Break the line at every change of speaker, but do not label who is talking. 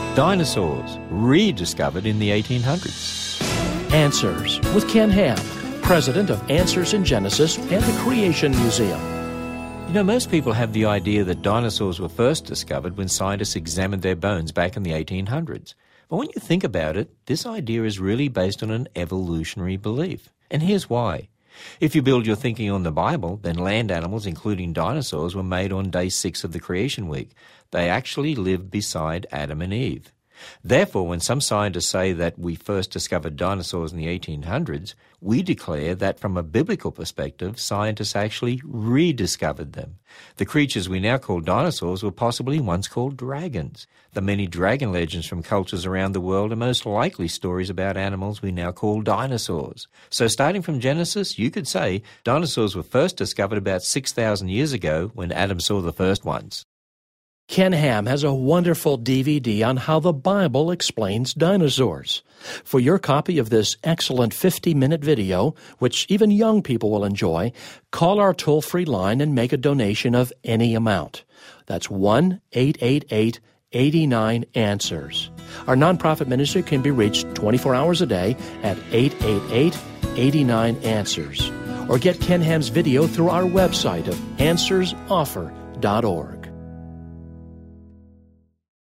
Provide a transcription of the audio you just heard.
Dinosaurs, rediscovered in the 1800s.
Answers with Ken Ham, president of Answers in Genesis and the Creation Museum.
You know, most people have the idea that dinosaurs were first discovered when scientists examined their bones back in the 1800s. But when you think about it, this idea is really based on an evolutionary belief. And here's why. If you build your thinking on the Bible, then land animals, including dinosaurs, were made on day 6 of the creation week. They actually lived beside Adam and Eve. Therefore, when some scientists say that we first discovered dinosaurs in the 1800s, we declare that from a biblical perspective, scientists actually rediscovered them. The creatures we now call dinosaurs were possibly once called dragons. The many dragon legends from cultures around the world are most likely stories about animals we now call dinosaurs. So starting from Genesis, you could say dinosaurs were first discovered about 6,000 years ago when Adam saw the first ones.
Ken Ham has a wonderful DVD on how the Bible explains dinosaurs. For your copy of this excellent 50-minute video, which even young people will enjoy, call our toll-free line and make a donation of any amount. That's 1-888-89-ANSWERS. Our nonprofit ministry can be reached 24 hours a day at 888-89-ANSWERS. Or get Ken Ham's video through our website of answersoffer.org.